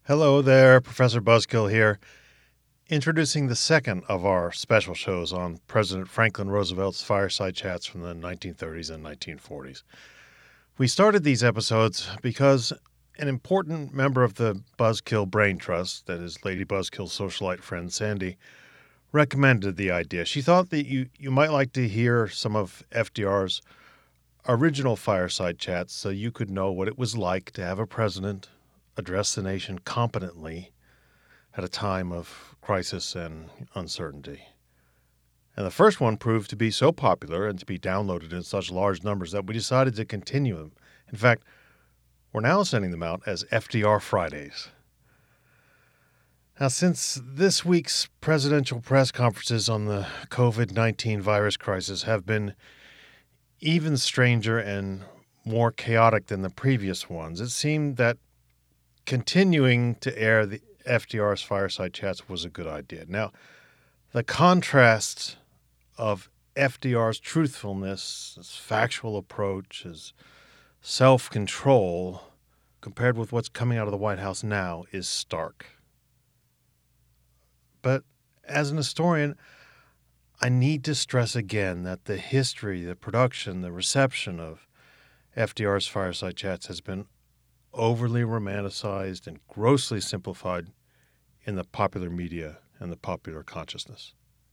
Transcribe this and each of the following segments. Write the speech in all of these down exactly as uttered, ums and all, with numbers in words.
Hello there, Professor Buzzkill here, introducing the second of our special shows on President Franklin Roosevelt's fireside chats from the nineteen thirties and nineteen forties. We started these episodes because an important member of the Buzzkill Brain Trust, that is Lady Buzzkill's socialite friend Sandy, recommended the idea. She thought that you, you might like to hear some of F D R's original fireside chats so you could know what it was like to have a president address the nation competently at a time of crisis and uncertainty. And the first one proved to be so popular and to be downloaded in such large numbers that we decided to continue them. In fact, we're now sending them out as F D R Fridays. Now, since this week's presidential press conferences on the covid nineteen virus crisis have been even stranger and more chaotic than the previous ones, it seemed that continuing to air the F D R's fireside chats was a good idea. Now, the contrast of F D R's truthfulness, his factual approach, his self-control, compared with what's coming out of the White House now, is stark. But as an historian, I need to stress again that the history, the production, the reception of F D R's fireside chats has been overly romanticized and grossly simplified in the popular media and the popular consciousness.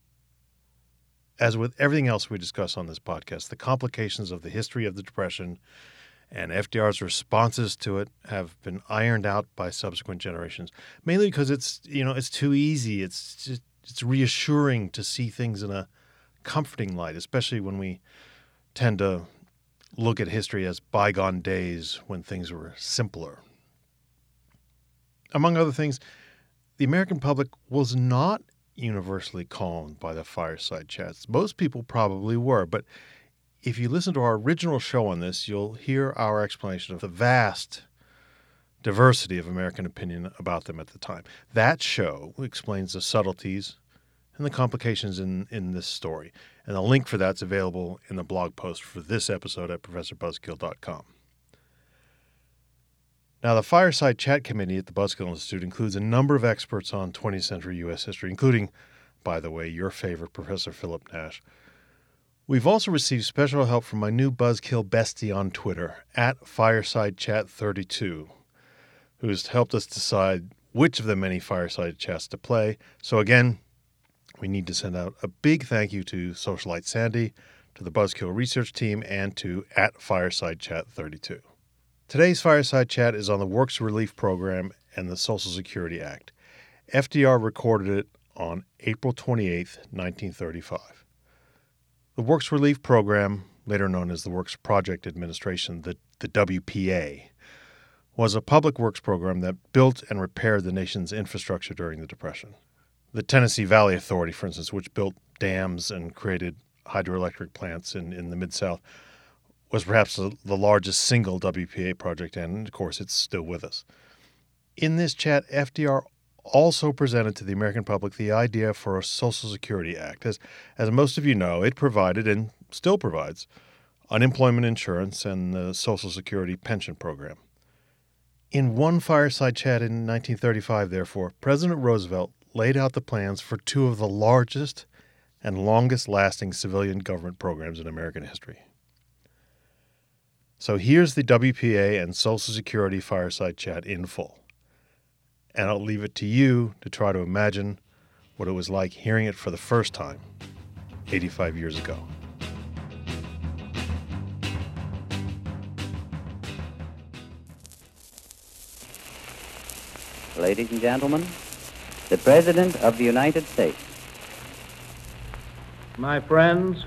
As with everything else we discuss on this podcast, the complications of the history of the Depression and F D R's responses to it have been ironed out by subsequent generations, mainly because it's, you know, it's too easy. It's just, it's reassuring to see things in a comforting light, especially when we tend to look at history as bygone days when things were simpler. Among other things, the American public was not universally calmed by the fireside chats. Most people probably were, but if you listen to our original show on this, you'll hear our explanation of the vast diversity of American opinion about them at the time. That show explains the subtleties and the complications in, in this story. And the link for that's available in the blog post for this episode at professor buzzkill dot com. Now, the Fireside Chat Committee at the Buzzkill Institute includes a number of experts on twentieth century U S history, including, by the way, your favorite Professor Philip Nash. We've also received special help from my new Buzzkill bestie on Twitter, at Fireside Chat thirty-two, who's helped us decide which of the many Fireside Chats to play. So again, we need to send out a big thank you to Socialite Sandy, to the Buzzkill research team, and to at Fireside Chat thirty-two. Today's Fireside Chat is on the Works Relief Program and the Social Security Act. F D R recorded it on April twenty-eighth, nineteen thirty-five. The Works Relief Program, later known as the Works Project Administration, the, the W P A, was a public works program that built and repaired the nation's infrastructure during the Depression. The Tennessee Valley Authority, for instance, which built dams and created hydroelectric plants in, in the Mid-South, was perhaps the, the largest single W P A project, and, of course, it's still with us. In this chat, F D R also presented to the American public the idea for a Social Security Act. As, as most of you know, it provided, and still provides, unemployment insurance and the Social Security pension program. In one fireside chat in nineteen thirty-five, therefore, President Roosevelt laid out the plans for two of the largest and longest-lasting civilian government programs in American history. So here's the W P A and Social Security fireside chat in full. And I'll leave it to you to try to imagine what it was like hearing it for the first time eighty-five years ago. Ladies and gentlemen, the President of the United States. My friends,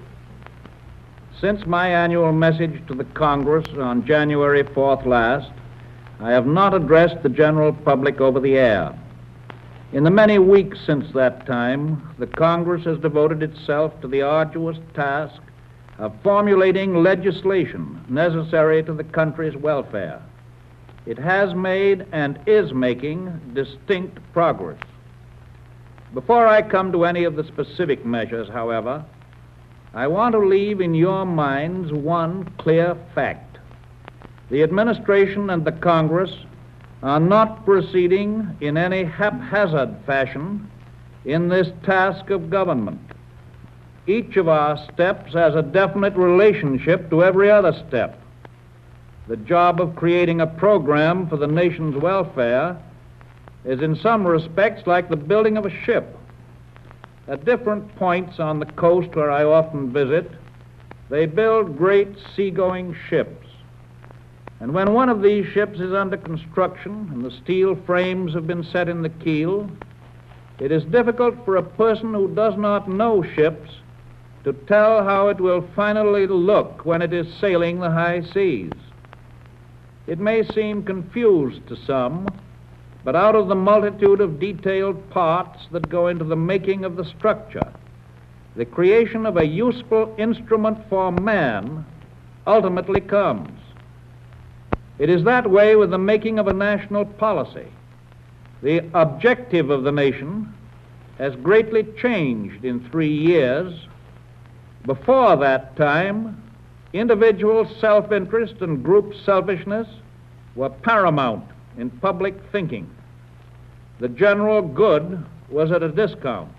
since my annual message to the Congress on January fourth last, I have not addressed the general public over the air. In the many weeks since that time, the Congress has devoted itself to the arduous task of formulating legislation necessary to the country's welfare. It has made and is making distinct progress. Before I come to any of the specific measures, however, I want to leave in your minds one clear fact. The administration and the Congress are not proceeding in any haphazard fashion in this task of government. Each of our steps has a definite relationship to every other step. The job of creating a program for the nation's welfare is in some respects like the building of a ship. At different points on the coast where I often visit, they build great seagoing ships. And when one of these ships is under construction and the steel frames have been set in the keel, it is difficult for a person who does not know ships to tell how it will finally look when it is sailing the high seas. It may seem confused to some, but out of the multitude of detailed parts that go into the making of the structure, the creation of a useful instrument for man ultimately comes. It is that way with the making of a national policy. The objective of the nation has greatly changed in three years. Before that time, individual self-interest and group selfishness were paramount in public thinking. The general good was at a discount.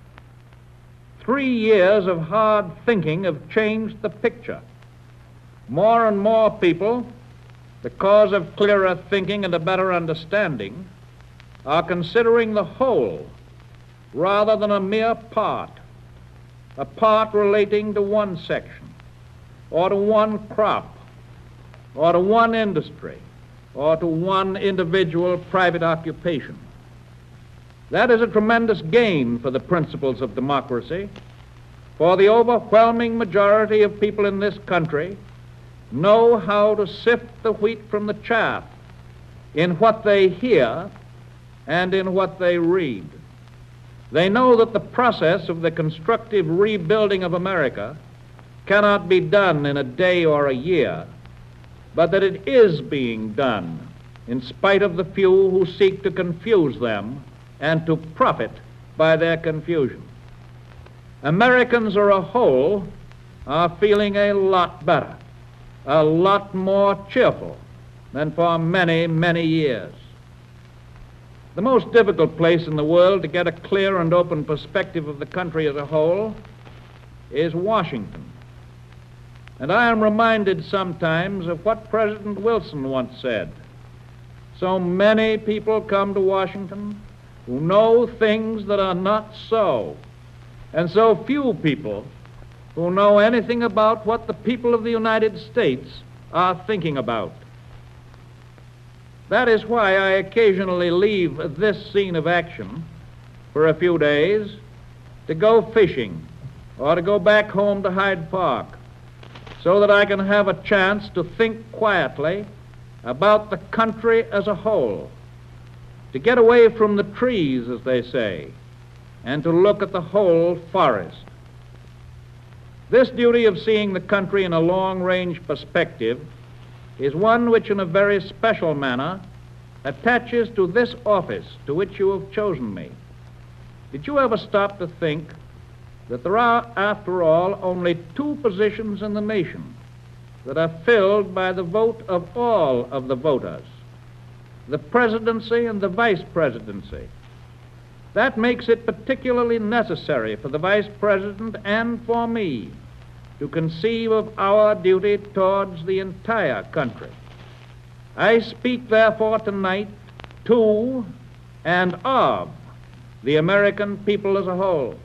Three years of hard thinking have changed the picture. More and more people, because of clearer thinking and a better understanding, are considering the whole rather than a mere part, a part relating to one section, or to one crop, or to one industry, or to one individual private occupation. That is a tremendous gain for the principles of democracy, for the overwhelming majority of people in this country know how to sift the wheat from the chaff in what they hear and in what they read. They know that the process of the constructive rebuilding of America cannot be done in a day or a year, but that it is being done in spite of the few who seek to confuse them and to profit by their confusion. Americans as a whole are feeling a lot better, a lot more cheerful than for many, many years. The most difficult place in the world to get a clear and open perspective of the country as a whole is Washington. And I am reminded sometimes of what President Wilson once said. So many people come to Washington who know things that are not so, and so few people who know anything about what the people of the United States are thinking about. That is why I occasionally leave this scene of action for a few days to go fishing or to go back home to Hyde Park, so that I can have a chance to think quietly about the country as a whole, to get away from the trees, as they say, and to look at the whole forest. This duty of seeing the country in a long-range perspective is one which in a very special manner attaches to this office to which you have chosen me. Did you ever stop to think that there are, after all, only two positions in the nation that are filled by the vote of all of the voters, the presidency and the vice presidency? That makes it particularly necessary for the vice president and for me to conceive of our duty towards the entire country. I speak, therefore, tonight to and of the American people as a whole.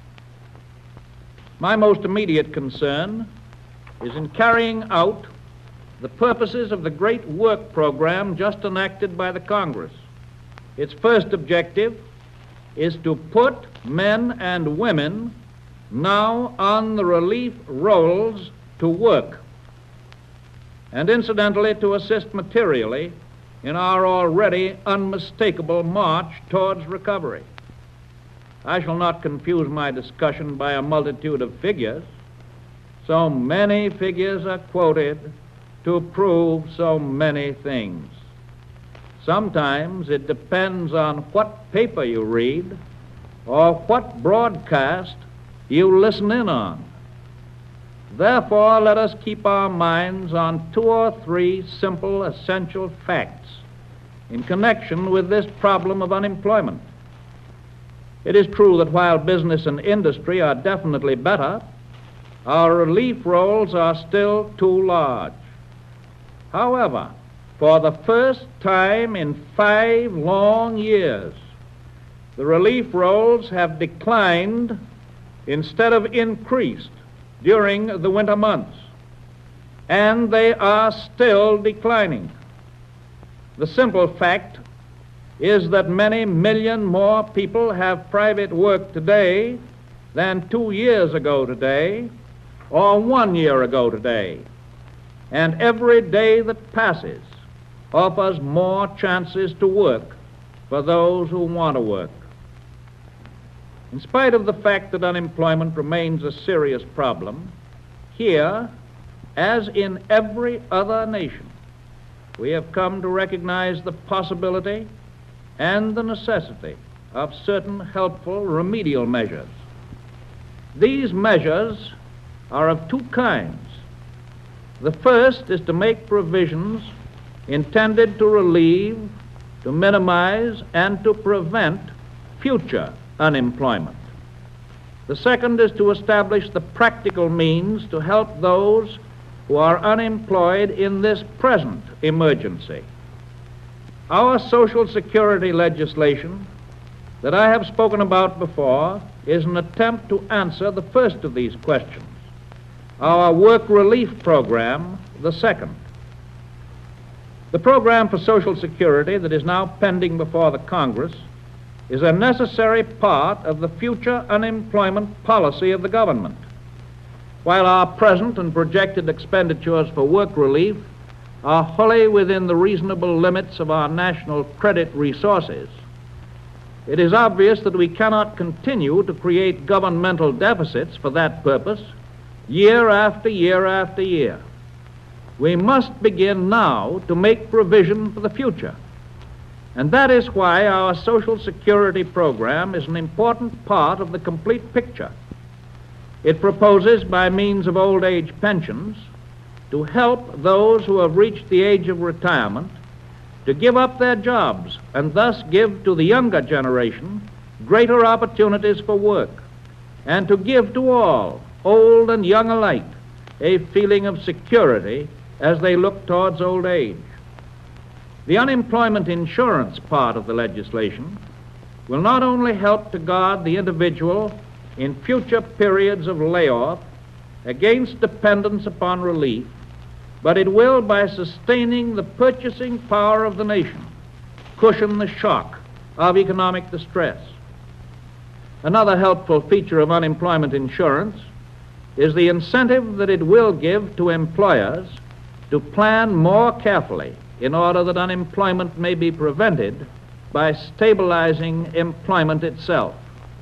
My most immediate concern is in carrying out the purposes of the great work program just enacted by the Congress. Its first objective is to put men and women now on the relief rolls to work, and incidentally to assist materially in our already unmistakable march towards recovery. I shall not confuse my discussion by a multitude of figures. So many figures are quoted to prove so many things. Sometimes it depends on what paper you read or what broadcast you listen in on. Therefore, let us keep our minds on two or three simple, essential facts in connection with this problem of unemployment. It is true that while business and industry are definitely better, our relief rolls are still too large. However, for the first time in five long years, the relief rolls have declined instead of increased during the winter months, and they are still declining. The simple fact is that many million more people have private work today than two years ago today or one year ago today, and every day that passes offers more chances to work for those who want to work. In spite of the fact that unemployment remains a serious problem, here, as in every other nation, we have come to recognize the possibility and the necessity of certain helpful remedial measures. These measures are of two kinds. The first is to make provisions intended to relieve, to minimize, and to prevent future unemployment. The second is to establish the practical means to help those who are unemployed in this present emergency. Our Social Security legislation that I have spoken about before is an attempt to answer the first of these questions. Our work relief program, the second. The program for Social Security that is now pending before the Congress is a necessary part of the future unemployment policy of the government. While our present and projected expenditures for work relief are wholly within the reasonable limits of our national credit resources, it is obvious that we cannot continue to create governmental deficits for that purpose year after year after year. We must begin now to make provision for the future. And that is why our Social Security program is an important part of the complete picture. It proposes, by means of old age pensions, to help those who have reached the age of retirement to give up their jobs and thus give to the younger generation greater opportunities for work, and to give to all, old and young alike, a feeling of security as they look towards old age. The unemployment insurance part of the legislation will not only help to guard the individual in future periods of layoff against dependence upon relief, but it will, by sustaining the purchasing power of the nation, cushion the shock of economic distress. Another helpful feature of unemployment insurance is the incentive that it will give to employers to plan more carefully in order that unemployment may be prevented by stabilizing employment itself.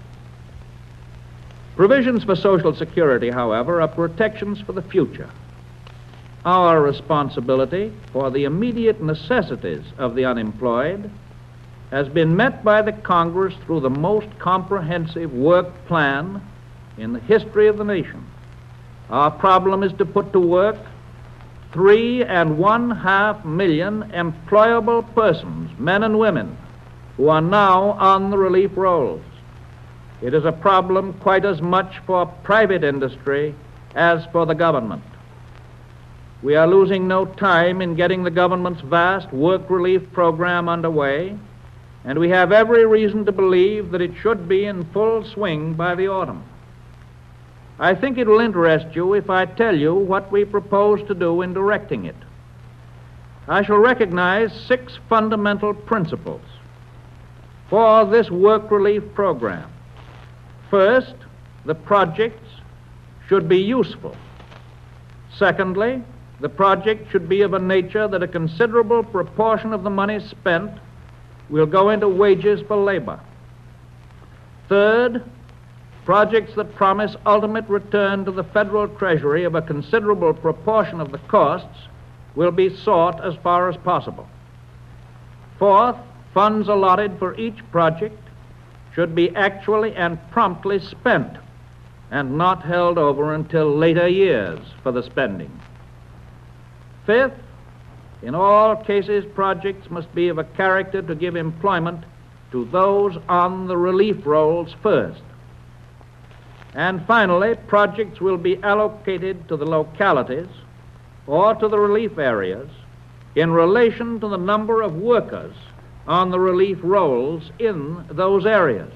Provisions for Social Security, however, are protections for the future. Our responsibility for the immediate necessities of the unemployed has been met by the Congress through the most comprehensive work plan in the history of the nation. Our problem is to put to work three and one half million employable persons, men and women, who are now on the relief rolls. It is a problem quite as much for private industry as for the government. We are losing no time in getting the government's vast work relief program underway, and we have every reason to believe that it should be in full swing by the autumn. I think it will interest you if I tell you what we propose to do in directing it. I shall recognize six fundamental principles for this work relief program. First, the projects should be useful. Secondly, the project should be of a nature that a considerable proportion of the money spent will go into wages for labor. Third, projects that promise ultimate return to the federal treasury of a considerable proportion of the costs will be sought as far as possible. Fourth, funds allotted for each project should be actually and promptly spent and not held over until later years for the spending. Fifth, In all cases, projects must be of a character to give employment to those on the relief rolls first. And finally, projects will be allocated to the localities or to the relief areas in relation to the number of workers on the relief rolls in those areas.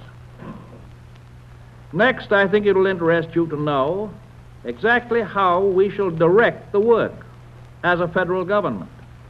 Next, I think it will interest you to know exactly how we shall direct the work as a federal government.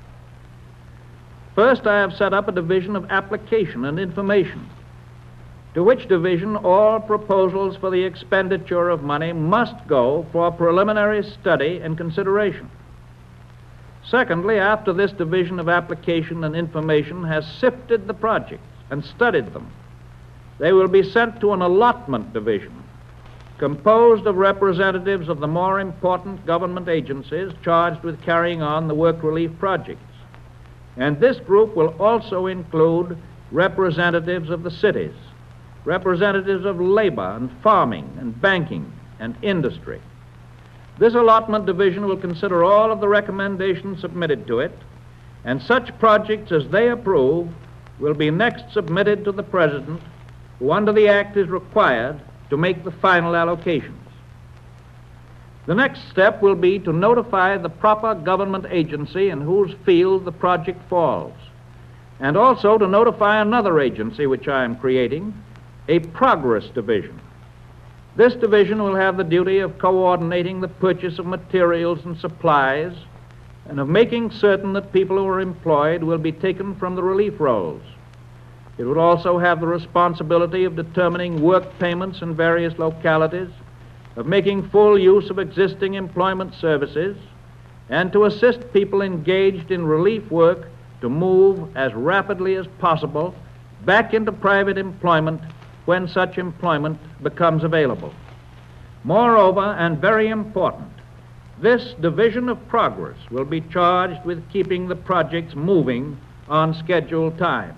First, I have set up a division of application and information, to which division all proposals for the expenditure of money must go for preliminary study and consideration. Secondly, after this division of application and information has sifted the projects and studied them, they will be sent to an allotment division composed of representatives of the more important government agencies charged with carrying on the work relief projects. And this group will also include representatives of the cities, representatives of labor and farming and banking and industry. This allotment division will consider all of the recommendations submitted to it, and such projects as they approve will be next submitted to the President, who under the Act is required to make the final allocations. The next step will be to notify the proper government agency in whose field the project falls, and also to notify another agency which I am creating, a progress division. This division will have the duty of coordinating the purchase of materials and supplies and of making certain that people who are employed will be taken from the relief rolls. It would also have the responsibility of determining work payments in various localities, of making full use of existing employment services, and to assist people engaged in relief work to move as rapidly as possible back into private employment when such employment becomes available. Moreover, and very important, this division of progress will be charged with keeping the projects moving on scheduled time.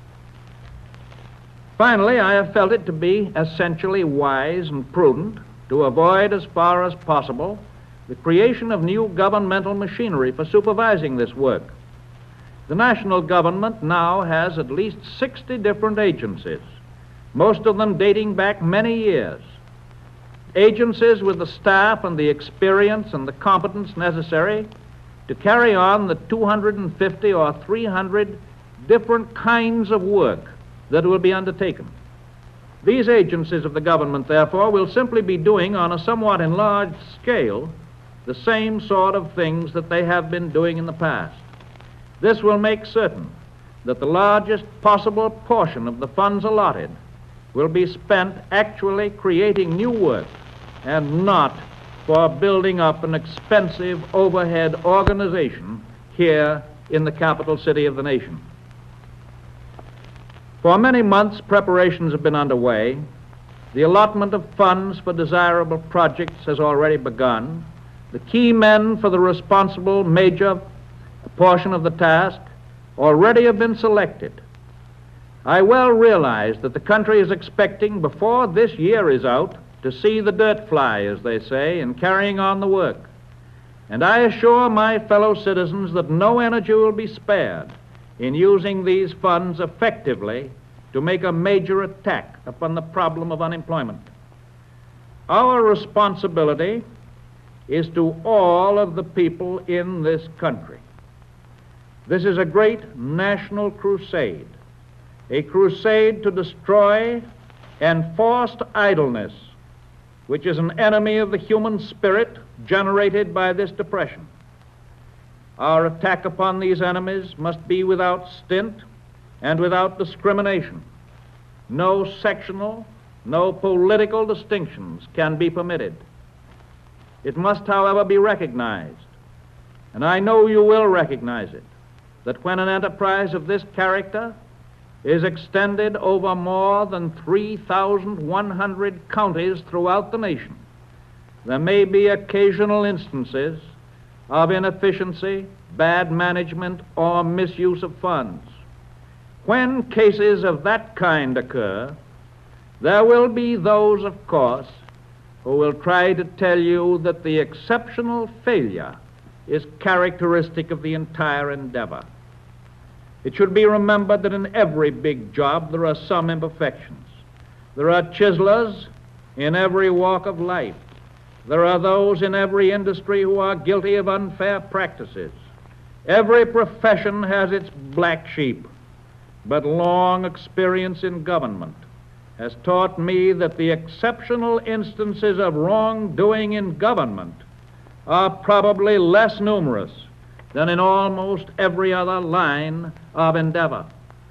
Finally, I have felt it to be essentially wise and prudent to avoid as far as possible the creation of new governmental machinery for supervising this work. The national government now has at least sixty different agencies, most of them dating back many years. Agencies with the staff and the experience and the competence necessary to carry on the two hundred fifty or three hundred different kinds of work that will be undertaken. These agencies of the government, therefore, will simply be doing on a somewhat enlarged scale the same sort of things that they have been doing in the past. This will make certain that the largest possible portion of the funds allotted will be spent actually creating new work and not for building up an expensive overhead organization here in the capital city of the nation. For many months, preparations have been underway. The allotment of funds for desirable projects has already begun. The key men for the responsible major portion of the task already have been selected. I well realize that the country is expecting, before this year is out, to see the dirt fly, as they say, in carrying on the work. And I assure my fellow citizens that no energy will be spared in using these funds effectively to make a major attack upon the problem of unemployment. Our responsibility is to all of the people in this country. This is a great national crusade, a crusade to destroy enforced idleness, which is an enemy of the human spirit generated by this depression. Our attack upon these enemies must be without stint and without discrimination. No sectional, no political distinctions can be permitted. It must, however, be recognized, and I know you will recognize it, that when an enterprise of this character is extended over more than three thousand one hundred counties throughout the nation, there may be occasional instances of inefficiency, bad management, or misuse of funds. When cases of that kind occur, there will be those, of course, who will try to tell you that the exceptional failure is characteristic of the entire endeavor. It should be remembered that in every big job there are some imperfections. There are chiselers in every walk of life. There are those in every industry who are guilty of unfair practices. Every profession has its black sheep, but long experience in government has taught me that the exceptional instances of wrongdoing in government are probably less numerous than in almost every other line of endeavor.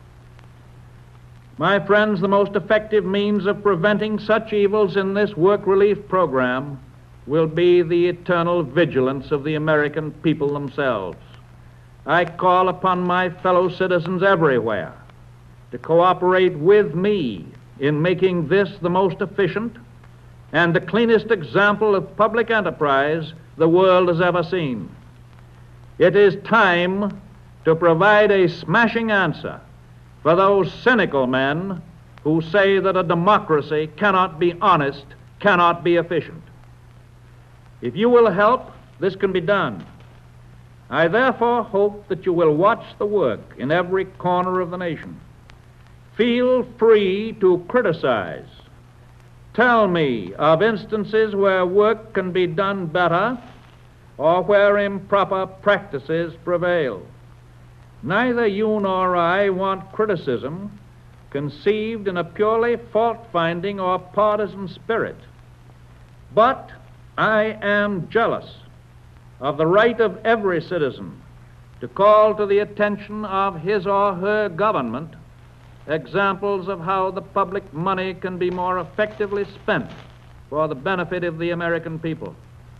My friends, the most effective means of preventing such evils in this work relief program will be the eternal vigilance of the American people themselves. I call upon my fellow citizens everywhere to cooperate with me in making this the most efficient and the cleanest example of public enterprise the world has ever seen. It is time to provide a smashing answer for those cynical men who say that a democracy cannot be honest, cannot be efficient. If you will help, this can be done. I therefore hope that you will watch the work in every corner of the nation. Feel free to criticize. Tell me of instances where work can be done better or where improper practices prevail. Neither you nor I want criticism conceived in a purely fault-finding or partisan spirit. But I am jealous of the right of every citizen to call to the attention of his or her government examples of how the public money can be more effectively spent for the benefit of the American people.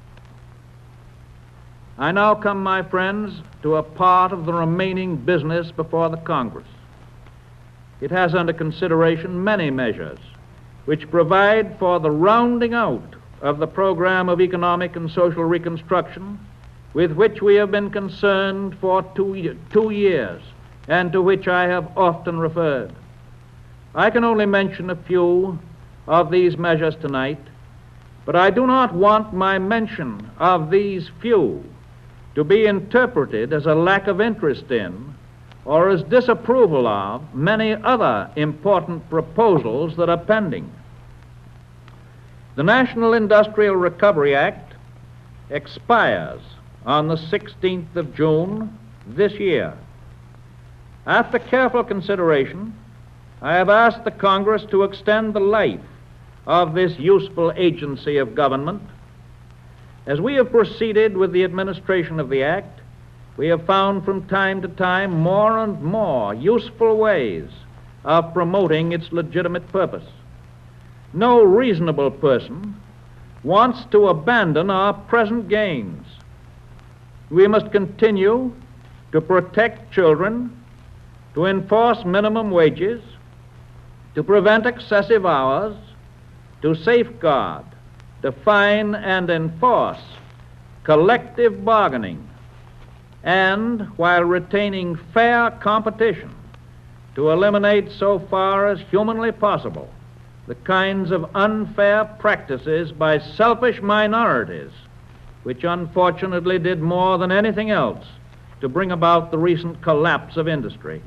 I now come, my friends, to a part of the remaining business before the Congress. It has under consideration many measures which provide for the rounding out of the program of economic and social reconstruction with which we have been concerned for two, two years and to which I have often referred. I can only mention a few of these measures tonight, but I do not want my mention of these few to be interpreted as a lack of interest in or as disapproval of many other important proposals that are pending. The National Industrial Recovery Act expires on the sixteenth of June this year. After careful consideration, I have asked the Congress to extend the life of this useful agency of government. As we have proceeded with the administration of the Act, we have found from time to time more and more useful ways of promoting its legitimate purpose. No reasonable person wants to abandon our present gains. We must continue to protect children, to enforce minimum wages, to prevent excessive hours, to safeguard, define, and enforce collective bargaining, and, while retaining fair competition, to eliminate so far as humanly possible the kinds of unfair practices by selfish minorities which unfortunately did more than anything else to bring about the recent collapse of industry.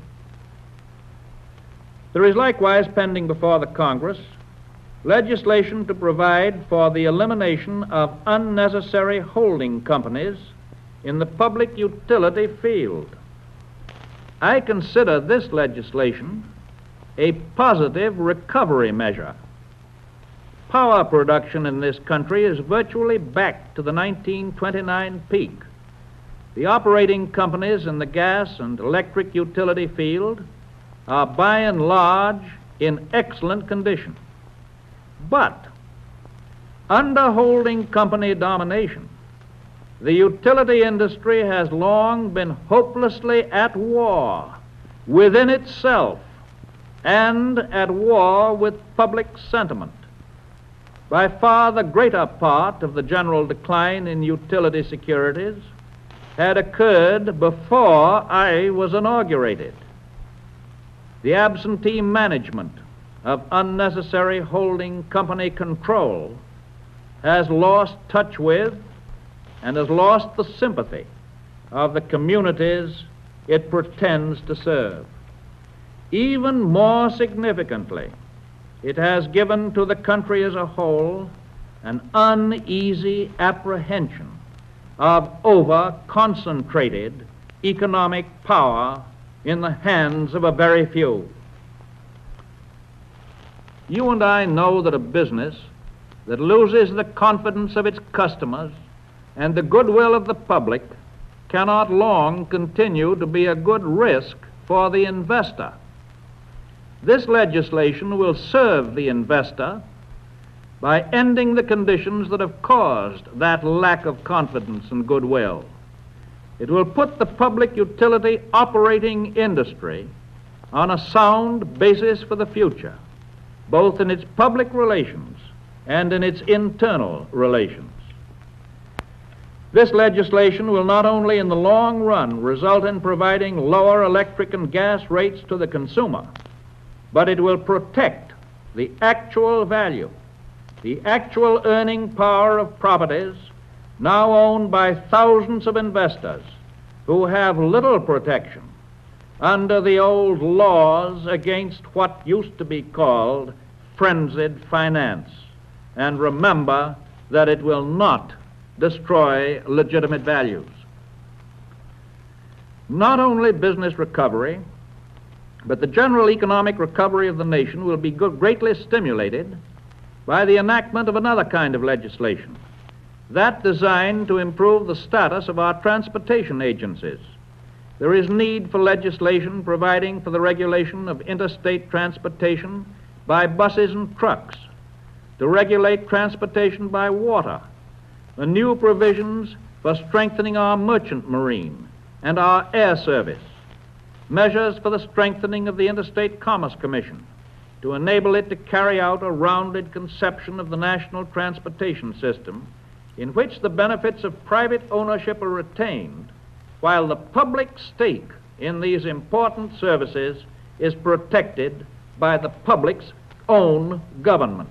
There is likewise pending before the Congress legislation to provide for the elimination of unnecessary holding companies in the public utility field. I consider this legislation a positive recovery measure. Power production in this country is virtually back to the nineteen twenty-nine peak. The operating companies in the gas and electric utility field are by and large in excellent condition. But under holding company domination, the utility industry has long been hopelessly at war within itself and at war with public sentiment. By far the greater part of the general decline in utility securities had occurred before I was inaugurated. The absentee management of unnecessary holding company control has lost touch with and has lost the sympathy of the communities it pretends to serve. Even more significantly, it has given to the country as a whole an uneasy apprehension of over-concentrated economic power in the hands of a very few. You and I know that a business that loses the confidence of its customers and the goodwill of the public cannot long continue to be a good risk for the investor. This legislation will serve the investor by ending the conditions that have caused that lack of confidence and goodwill. It will put the public utility operating industry on a sound basis for the future, both in its public relations and in its internal relations. This legislation will not only in the long run result in providing lower electric and gas rates to the consumer, but it will protect the actual value, the actual earning power of properties now owned by thousands of investors who have little protection under the old laws against what used to be called frenzied finance. And remember that it will not destroy legitimate values. Not only business recovery, but the general economic recovery of the nation will be greatly stimulated by the enactment of another kind of legislation, that designed to improve the status of our transportation agencies. There is need for legislation providing for the regulation of interstate transportation by buses and trucks, to regulate transportation by water, the new provisions for strengthening our merchant marine and our air service, measures for the strengthening of the Interstate Commerce Commission to enable it to carry out a rounded conception of the national transportation system in which the benefits of private ownership are retained while the public stake in these important services is protected by the public's own government.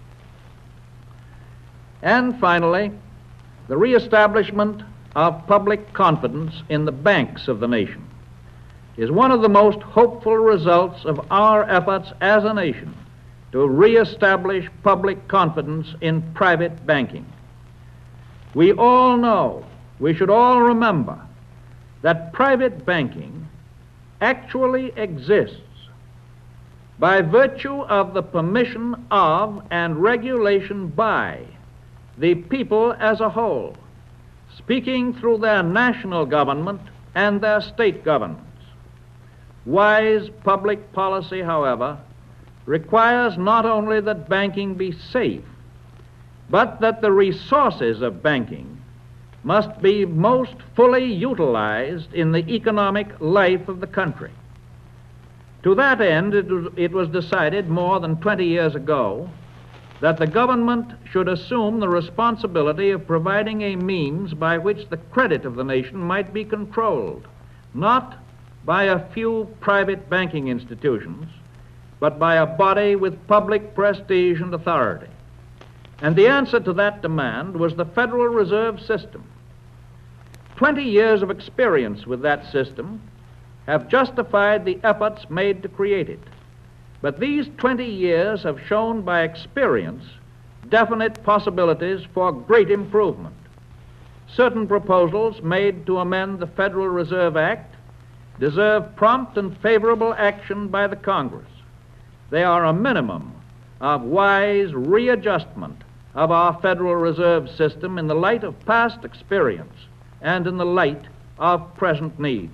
And finally, the reestablishment of public confidence in the banks of the nation is one of the most hopeful results of our efforts as a nation to reestablish public confidence in private banking. We all know, we should all remember, that private banking actually exists by virtue of the permission of and regulation by the people as a whole, speaking through their national government and their state governments. Wise public policy, however, requires not only that banking be safe, but that the resources of banking must be most fully utilized in the economic life of the country. To that end, it was, it was decided more than twenty years ago that the government should assume the responsibility of providing a means by which the credit of the nation might be controlled, not by a few private banking institutions, but by a body with public prestige and authority. And the answer to that demand was the Federal Reserve System. Twenty years of experience with that system have justified the efforts made to create it. But these twenty years have shown by experience definite possibilities for great improvement. Certain proposals made to amend the Federal Reserve Act deserve prompt and favorable action by the Congress. They are a minimum of wise readjustment of our Federal Reserve System in the light of past experience and in the light of present needs.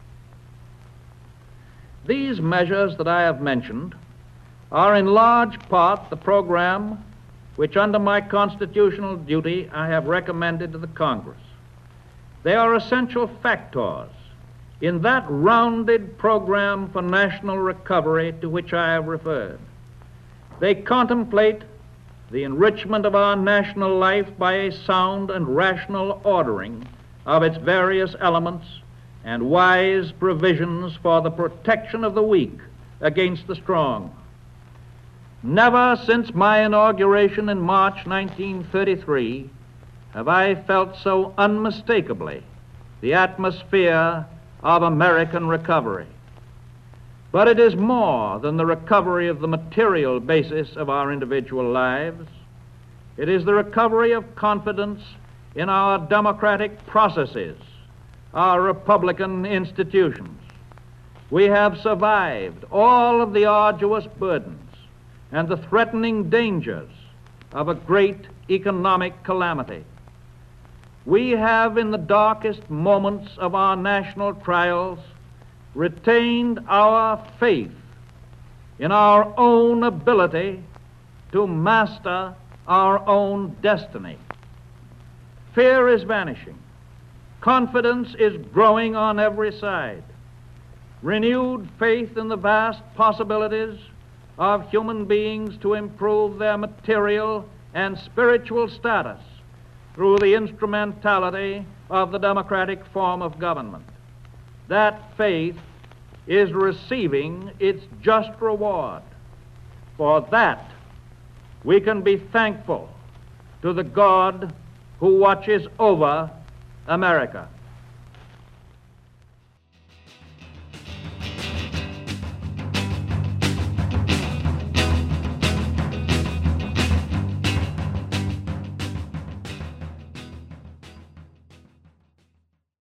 These measures that I have mentioned are in large part the program which under my constitutional duty I have recommended to the Congress. They are essential factors in that rounded program for national recovery to which I have referred. They contemplate the enrichment of our national life by a sound and rational ordering of its various elements and wise provisions for the protection of the weak against the strong. Never since my inauguration in March nineteen thirty-three have I felt so unmistakably the atmosphere of American recovery. But it is more than the recovery of the material basis of our individual lives. It is the recovery of confidence in our democratic processes, our republican institutions. We have survived all of the arduous burdens and the threatening dangers of a great economic calamity. We have, in the darkest moments of our national trials, retained our faith in our own ability to master our own destiny. Fear is vanishing. Confidence is growing on every side. Renewed faith in the vast possibilities of human beings to improve their material and spiritual status through the instrumentality of the democratic form of government. That faith is receiving its just reward. For that, we can be thankful to the God who watches over America.